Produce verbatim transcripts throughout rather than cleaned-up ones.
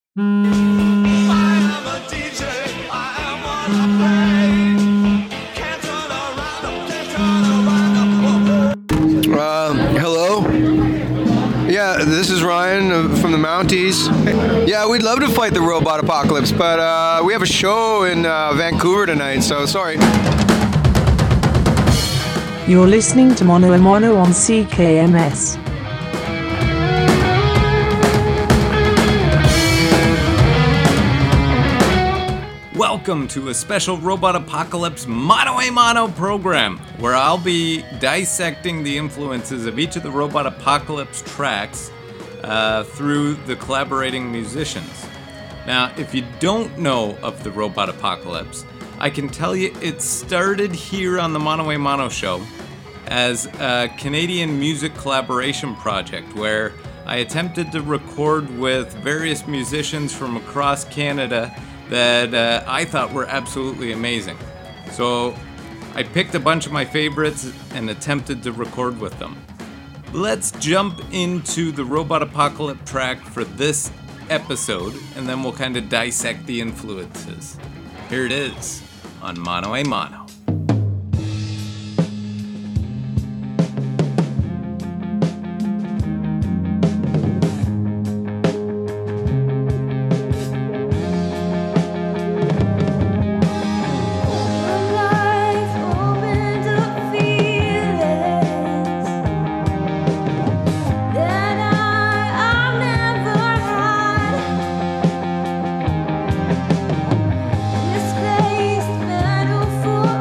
Uh, hello? Yeah, this is Ryan uh, from the Mounties. Yeah, we'd love to fight the robot apocalypse, but uh, we have a show in uh, Vancouver tonight, so sorry. You're listening to Mono a Mono on C K M S. Welcome to a special Robot Apocalypse Mono a Mono program, where I'll be dissecting the influences of each of the Robot Apocalypse tracks uh, through the collaborating musicians. Now, if you don't know of the Robot Apocalypse, I can tell you it started here on the Mono a Mono show as a Canadian music collaboration project where I attempted to record with various musicians from across Canada that uh, I thought were absolutely amazing. So I picked a bunch of my favorites and attempted to record with them. Let's jump into the Robot Apocalypse track for this episode, and then we'll kind of dissect the influences. Here it is on Mono a Mono. Misplaced metaphor.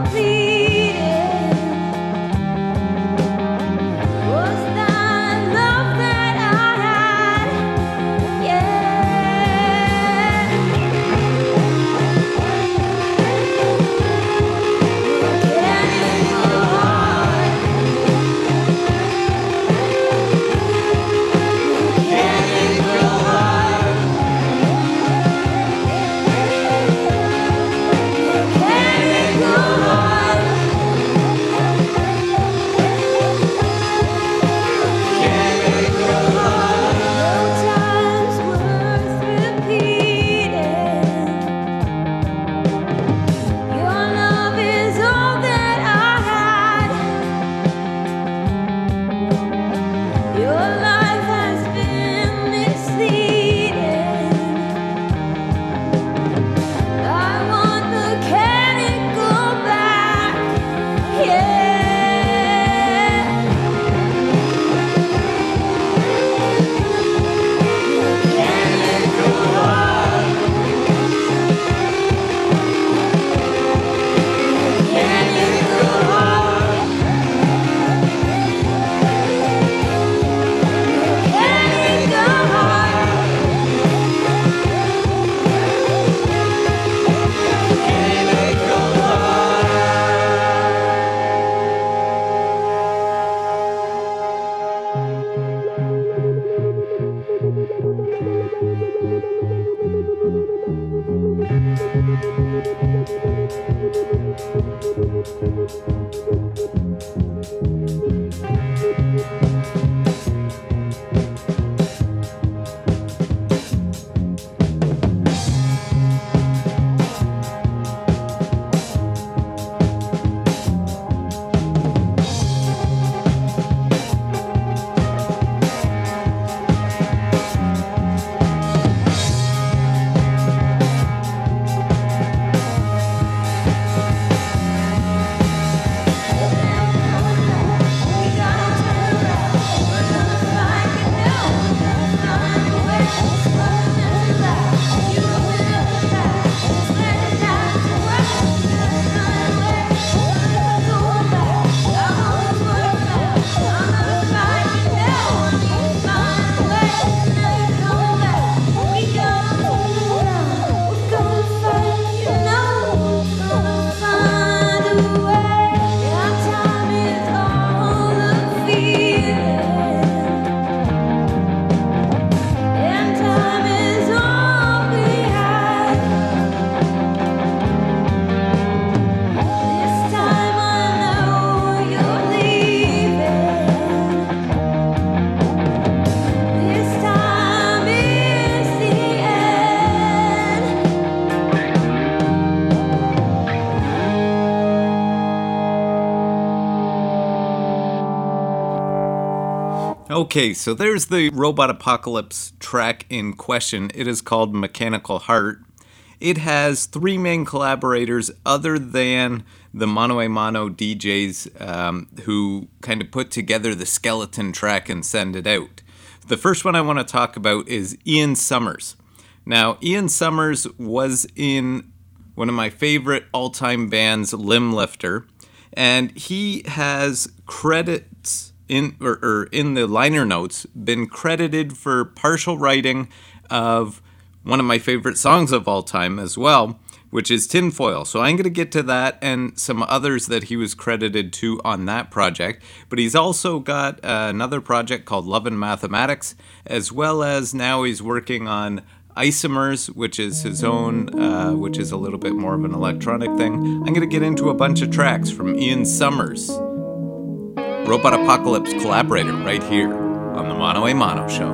Okay, so there's the Robot Apocalypse track in question. It is called Mechanical Heart. It has three main collaborators other than the Mano a Mano D Js um, who kind of put together the skeleton track and send it out. The first one I want to talk about is Ian Summers. Now, Ian Summers was in one of my favorite all-time bands, Limblifter, and he has credits in or, or in the liner notes been credited for partial writing of one of my favorite songs of all time as well, which is Tinfoil. So I'm going to get to that and some others that he was credited to on that project. But he's also got uh, another project called Love and Mathematics, as well as now he's working on Isomers, which is his own, uh, which is a little bit more of an electronic thing. I'm going to get into a bunch of tracks from Ian Summers, Robot Apocalypse collaborator, right here on the Mano a Mano Show.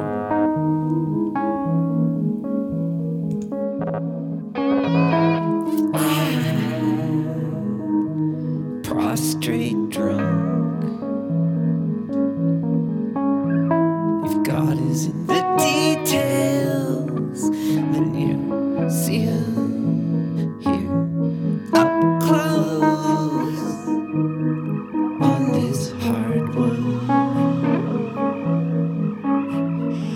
Prostrate drunk, if God is in the details, then you see him here up close on this hardwood.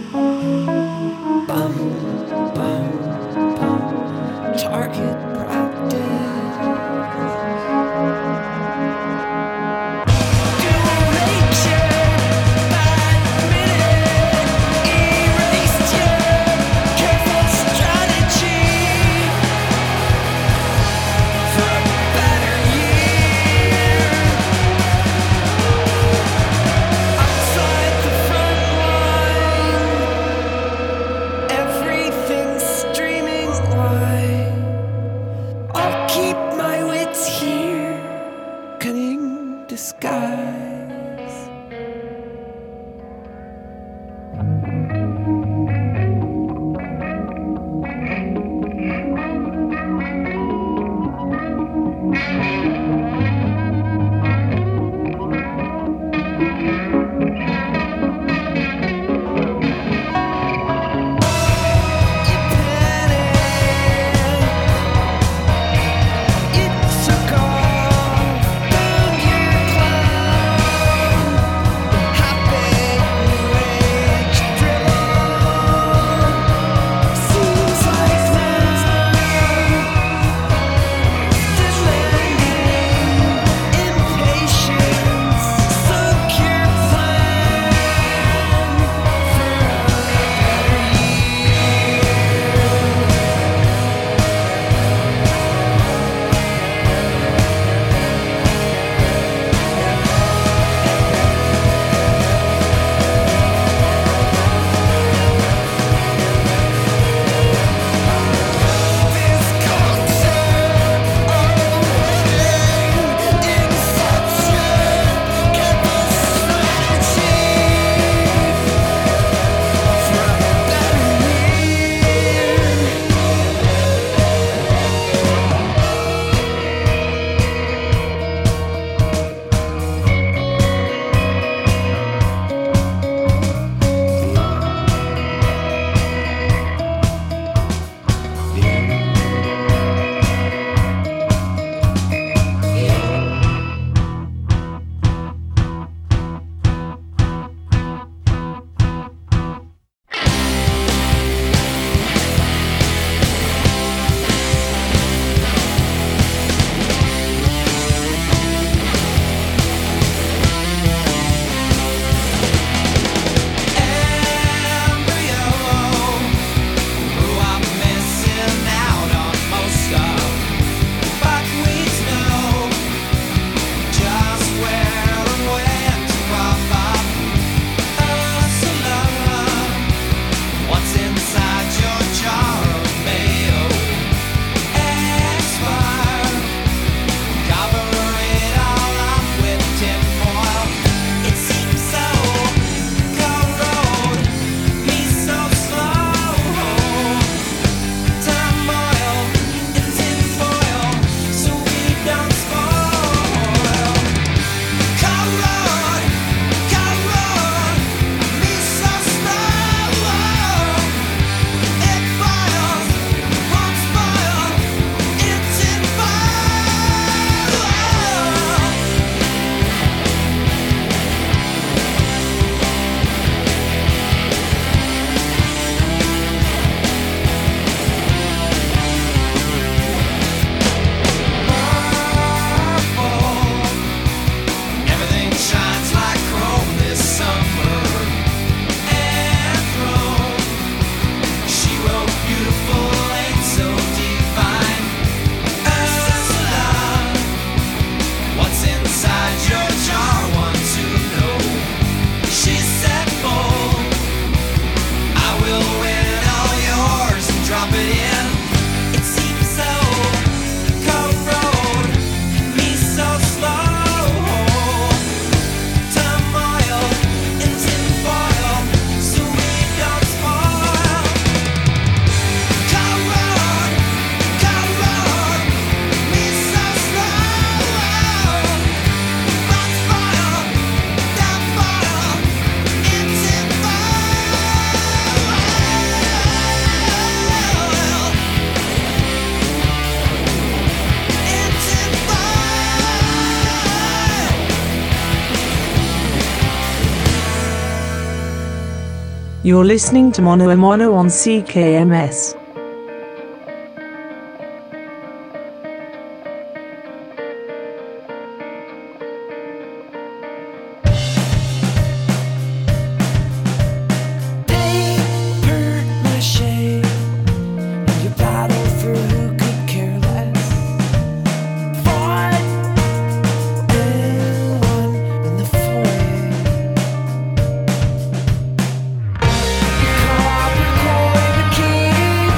You're listening to Mono a Mono on C K M S. Keep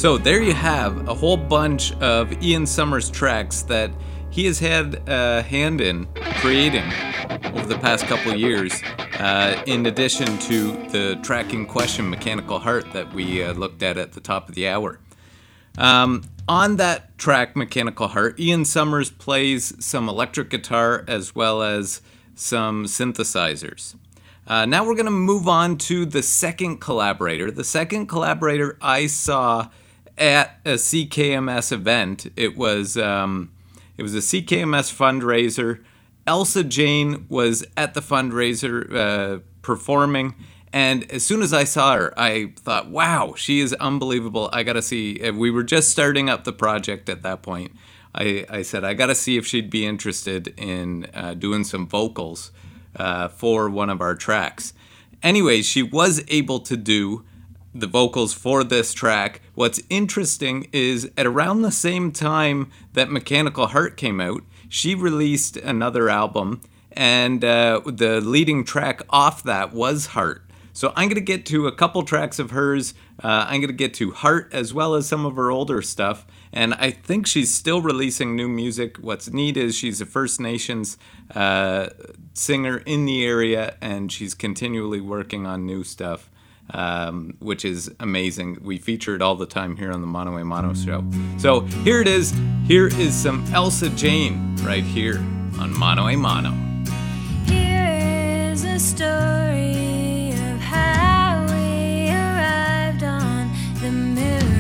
So there you have a whole bunch of Ian Summers tracks that he has had a hand in creating over the past couple of years, uh, in addition to the track in question, Mechanical Heart, that we uh, looked at at the top of the hour. Um, on that track, Mechanical Heart, Ian Summers plays some electric guitar as well as some synthesizers. Uh, now we're going to move on to the second collaborator. The second collaborator I saw at a C K M S event. It was um, it was a C K M S fundraiser. Elsa Jane was at the fundraiser uh, performing, and as soon as I saw her, I thought, wow, she is unbelievable. I got to see. We were just starting up the project at that point. I, I said, I got to see if she'd be interested in uh, doing some vocals uh, for one of our tracks. Anyways, she was able to do the vocals for this track. What's interesting is at around the same time that Mechanical Heart came out, she released another album, and uh, the leading track off that was Heart. So I'm going to get to a couple tracks of hers. Uh, I'm going to get to Heart as well as some of her older stuff. And I think she's still releasing new music. What's neat is she's a First Nations uh, singer in the area, and she's continually working on new stuff, um, which is amazing. We feature it all the time here on the Mono a Mono show. So here it is. Here is some Elsa Jane right here on Mono a Mono. Here is a story of how we arrived on the moon.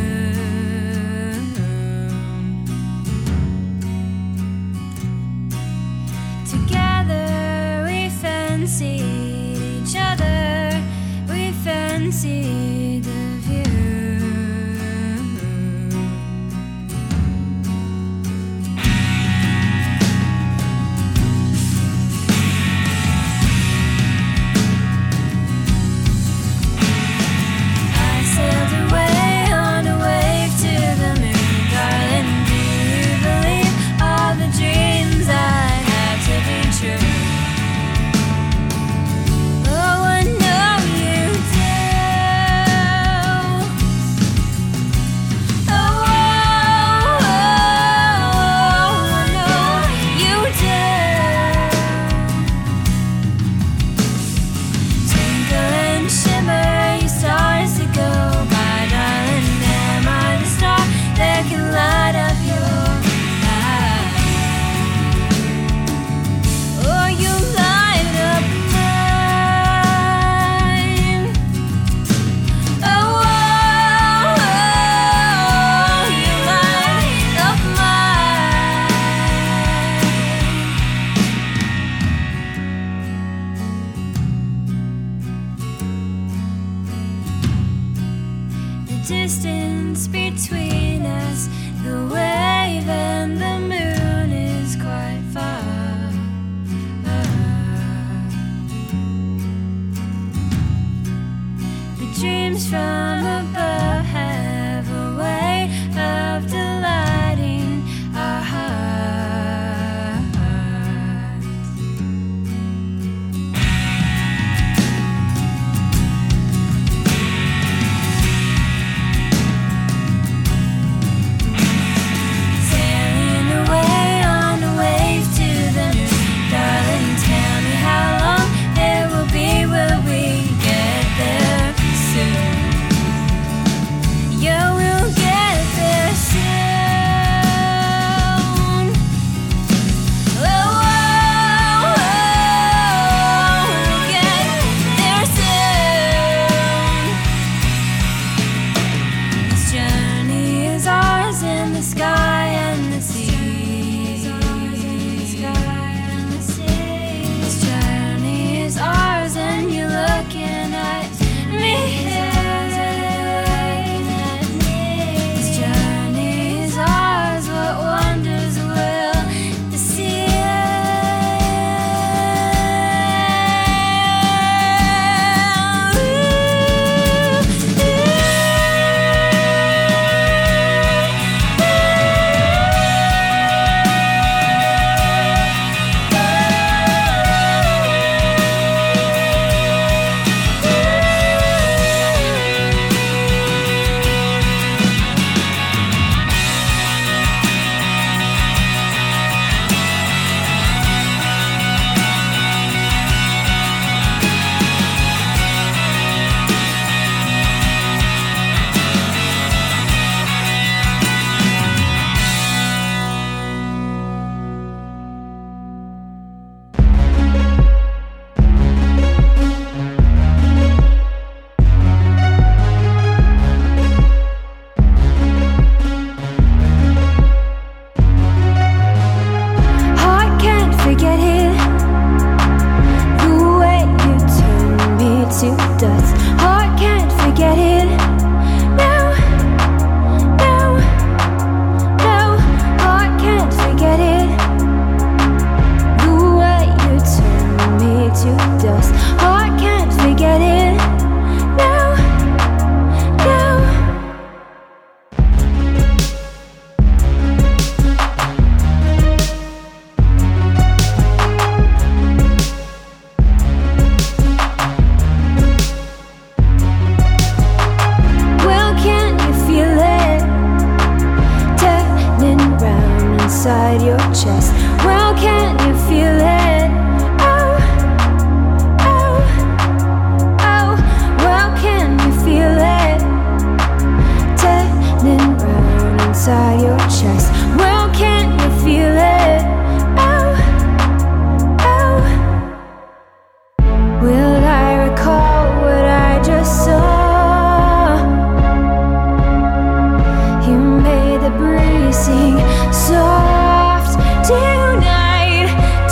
Together we fancied each other, we fancied the view. Distance between us, the wave and the moon is quite far. The dreams from above have a way of delighting our hearts. Soon. dust. Heart can't forget it. No, no, no. Heart can't forget it. The way you turn me to dust. Heart can't forget it. No, no. Well, can you feel it turning round inside your chest? Well, can you feel it? Oh, oh, oh. Well, can you feel it turning round inside your chest? Well, can you feel it? Oh, oh. Will I recall what I just saw? You made the breeze sing soft tonight,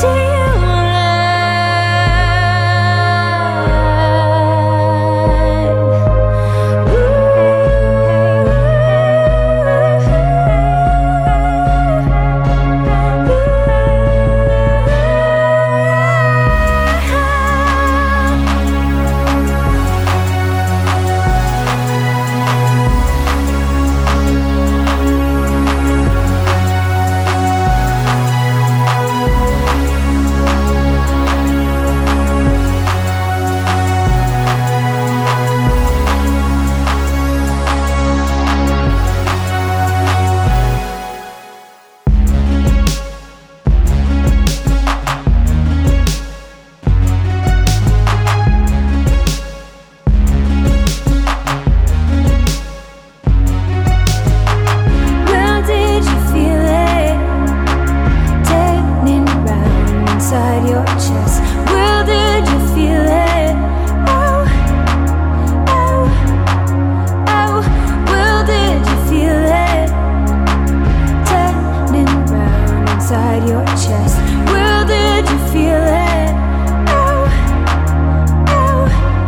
well, did you feel it turning round inside your chest? Well, did you feel it? Oh, oh, oh. Well, did you feel it turning round inside your chest? Well, did you feel it? Oh, oh.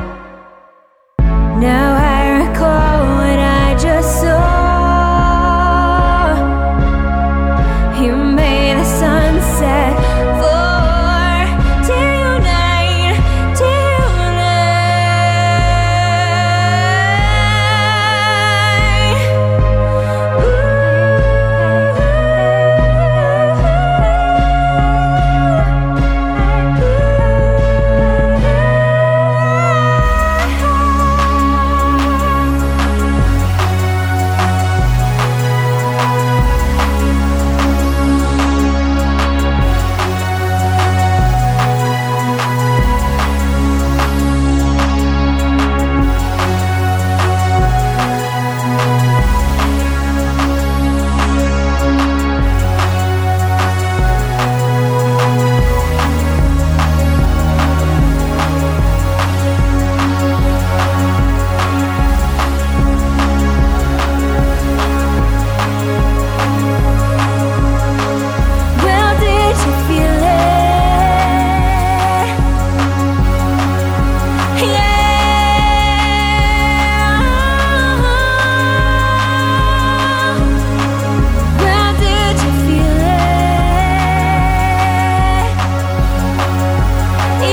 Now I recall what I just saw. You made the sunset for tonight, tonight. Well, did you feel it? Yeah. Well, did you feel it?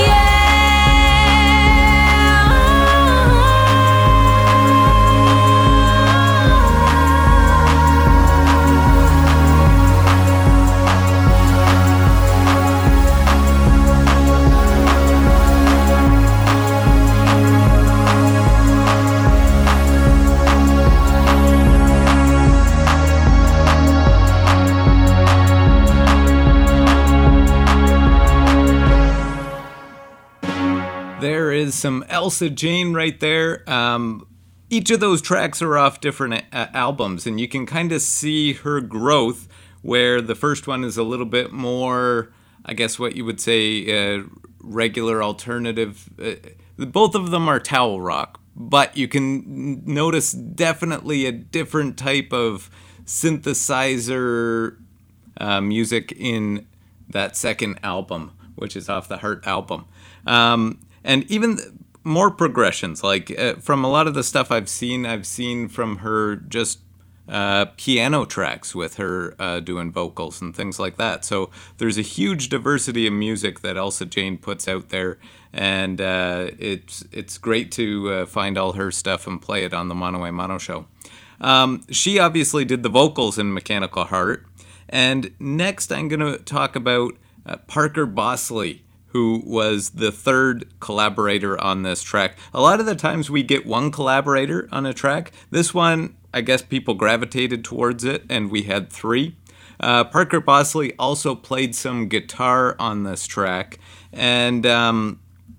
There is some Elsa Jane right there. Um, each of those tracks are off different uh, albums, and you can kind of see her growth, where the first one is a little bit more, I guess what you would say, uh, regular alternative. Uh, both of them are towel rock, but you can notice definitely a different type of synthesizer uh, music in that second album, which is off the Heart album. Um, and even th- more progressions. Like uh, from a lot of the stuff I've seen, I've seen from her just uh, piano tracks with her uh, doing vocals and things like that. So there's a huge diversity of music that Elsa Jane puts out there, and uh, it's it's great to uh, find all her stuff and play it on the Mono a Mono show. Um, she obviously did the vocals in Mechanical Heart, and next I'm going to talk about uh, Parker Bosley, who was the third collaborator on this track. A lot of the times we get one collaborator on a track. This one, I guess people gravitated towards it, and we had three. Uh, Parker Bosley also played some guitar on this track, and um,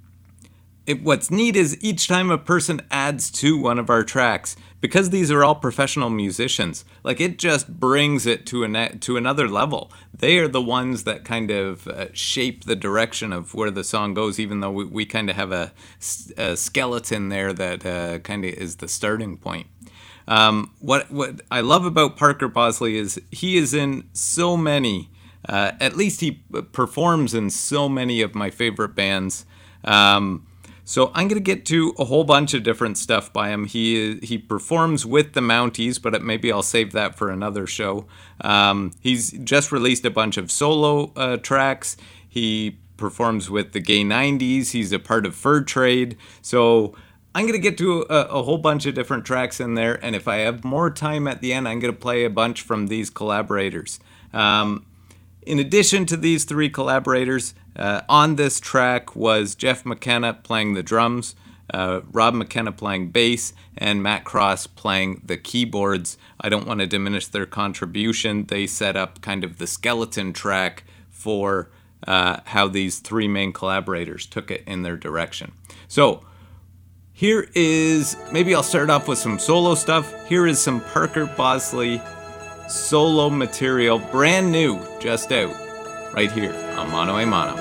it, what's neat is each time a person adds to one of our tracks, because these are all professional musicians, like it just brings it to an to another level. They are the ones that kind of uh, shape the direction of where the song goes, even though we, we kind of have a, a skeleton there that uh, kind of is the starting point. Um, what what I love about Parker Bosley is he is in so many, uh, at least he performs in so many of my favorite bands. Um, So I'm going to get to a whole bunch of different stuff by him. He he performs with the Mounties, but maybe I'll save that for another show. Um, he's just released a bunch of solo uh, tracks. He performs with the Gay nineties. He's a part of Fur Trade. So I'm going to get to a, a whole bunch of different tracks in there. And if I have more time at the end, I'm going to play a bunch from these collaborators. Um, in addition to these three collaborators, Uh, on this track was Jeff McKenna playing the drums, uh, Rob McKenna playing bass, and Matt Cross playing the keyboards. I don't want to diminish their contribution. They set up kind of the skeleton track for uh, how these three main collaborators took it in their direction. So here is, maybe I'll start off with some solo stuff. Here is some Parker Bosley solo material, brand new, just out, right here on Mono a Mono.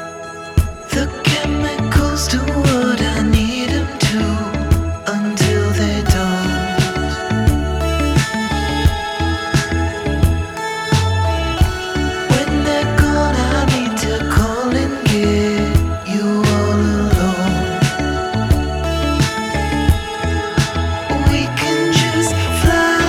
The chemicals do what I need them to until they don't. When they're gone, I need to call and get you all alone. We can just fly.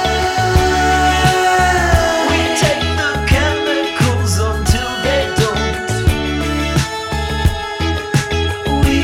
We take the chemicals until they don't. We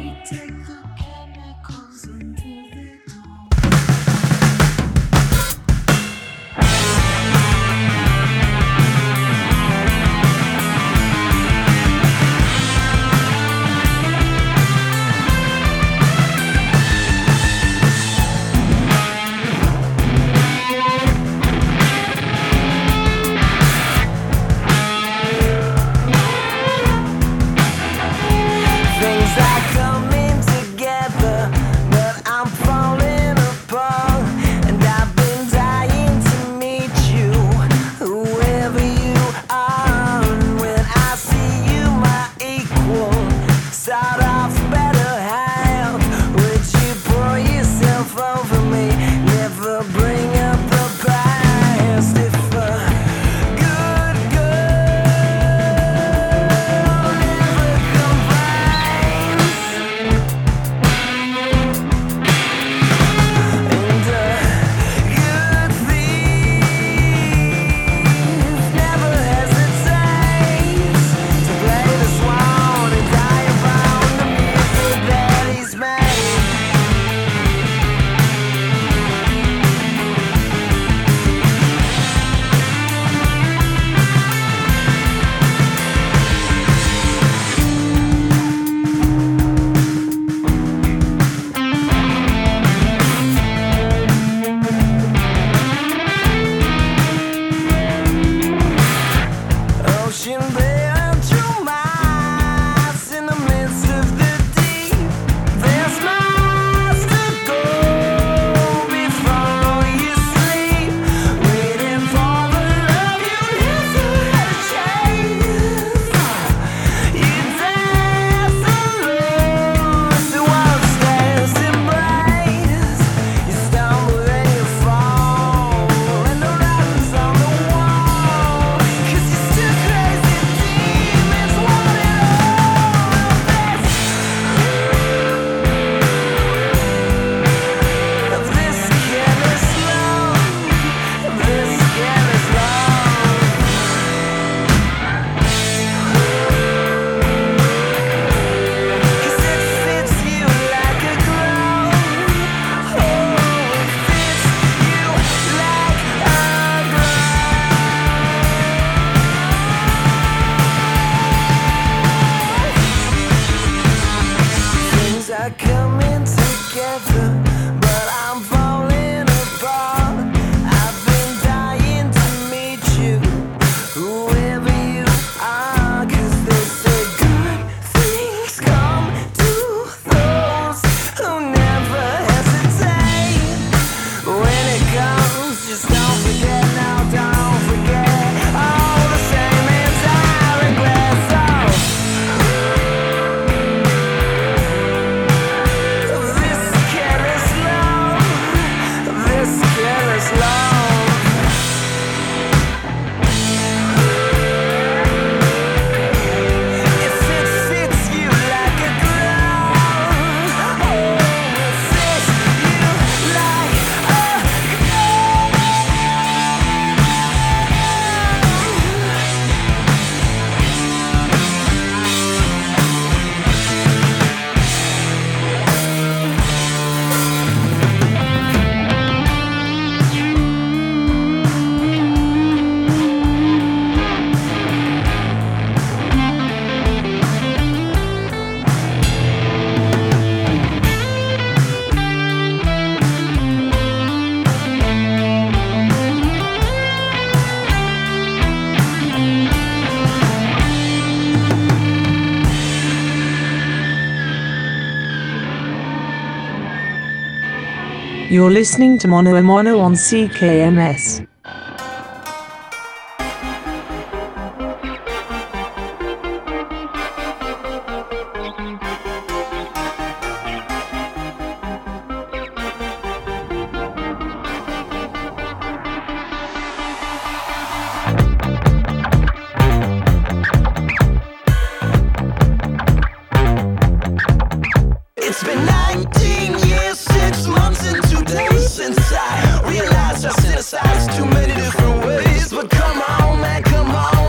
You're listening to Mono a Mono on C K M S.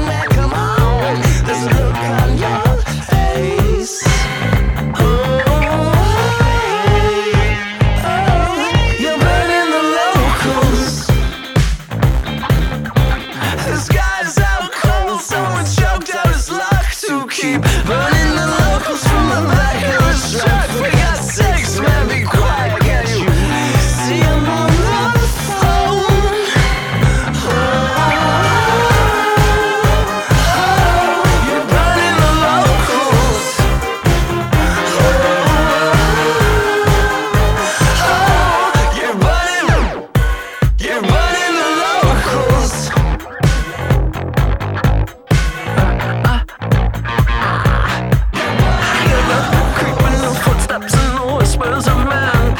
Oh whispers of men.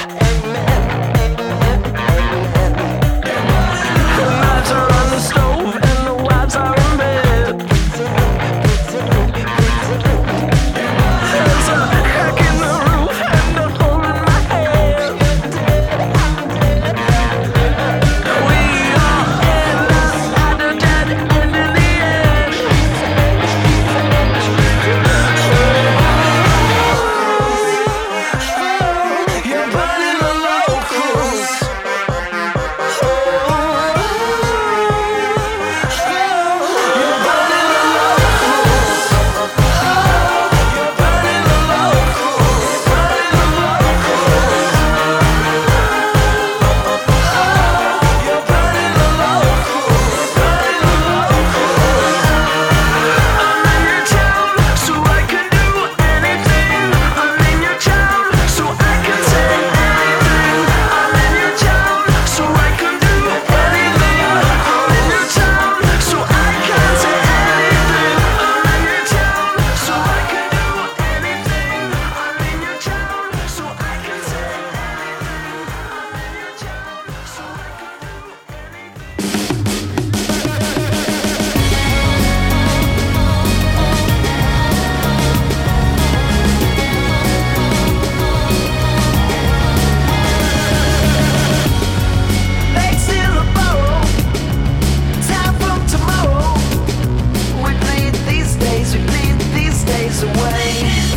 The knives are on the stove and the wives are in bed. There's a crack in the roof and a hole in my head. We all end up at a dead end in the end. You're burning the locals. You're burning the locals. You're burning the locals. Burning the locals. You're burning the locals. Burning the locals. I'm in your town, so I can do anything. I'm in your town, so I can say anything. I'm in your town, so I can do anything. I'm in your town, so I can say anything. I'm in your town, so I can do anything. I'm in your town, so I can say anything. I'm in your town, so I can do anything. Legs in a burrow, time from tomorrow. We bleed these days, we bleed these days away.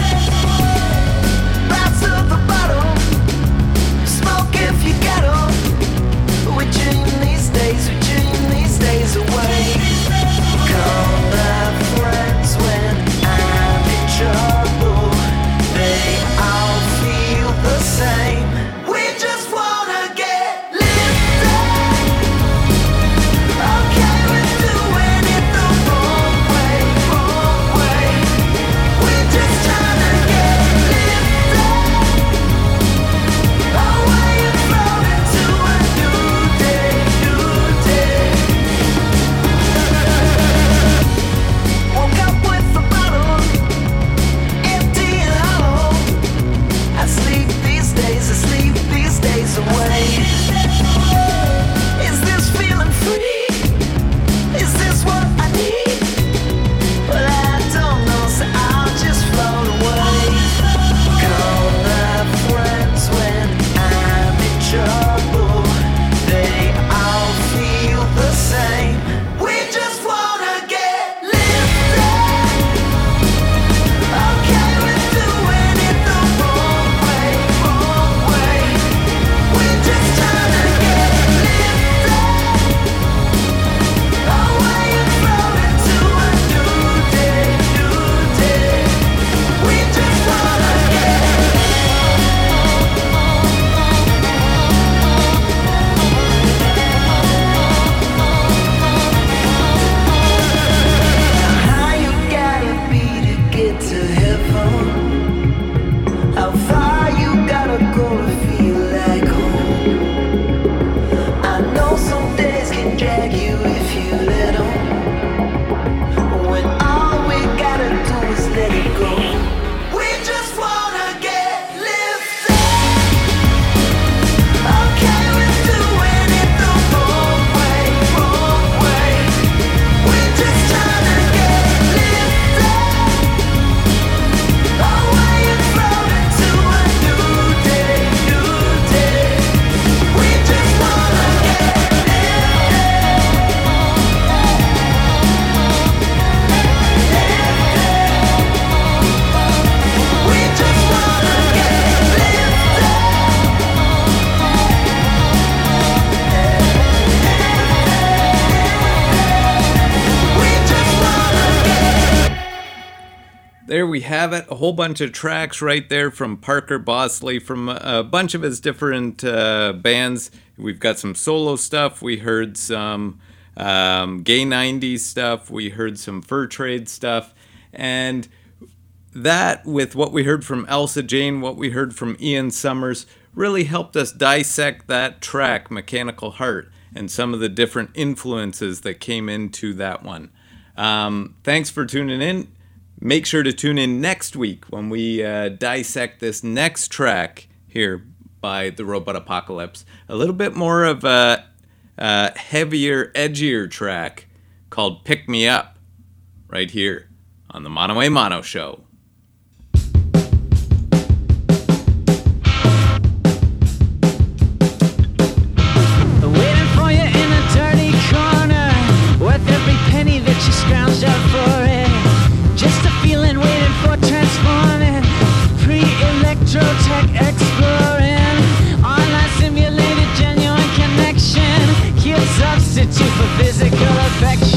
Rise to the bottom, smoke if you get 'em. We dream these days, we dream these days away. Call my friends when I'm in trouble. They all feel the same. We just wanna get lifted. Okay, we're doing it the wrong way, wrong way. We're just trying to get lifted. Away and flow into a new day, new day. Woke up with the bottle, empty and hollow. I sleep these days, I sleep these days away. Is this feeling free? Is this what I need? Well, I don't know, so I'll just float away. Call my friends when I'm in trouble. They all feel the same. We just wanna get lifted. Okay, we're doing it the wrong way, wrong way. We're just trying to get lifted. Away and flow into a new day, new day. We just wanna get how you gotta be to get to heaven. How far you gotta go to feel like home. I know some days can drag you if you let 'em. When all we gotta do is let it go. We just wanna get lifted. Okay, we're doing it the wrong way, wrong way. We're just trying to get lifted. Away and flow into a new day, new day. We just wanna get lifted. We just wanna get lifted. We just wanna get. There we have it. A whole bunch of tracks right there from Parker Bosley from a bunch of his different uh, bands. We've got some solo stuff. We heard some um, gay nineties stuff. We heard some Fur Trade stuff. And that, with what we heard from Elsa Jane, what we heard from Ian Summers, really helped us dissect that track, Mechanical Heart, and some of the different influences that came into that one. Um, thanks for tuning in. Make sure to tune in next week when we uh, dissect this next track here by the Robot Apocalypse. A little bit more of a, a heavier, edgier track called Pick Me Up, right here on the Mono a Mono Show. Waiting for you in a dirty corner, worth every penny that you scrounged out for it. Just a feeling waiting for transforming, pre-electro tech exploring, online simulated genuine connection, cute substitute for physical affection.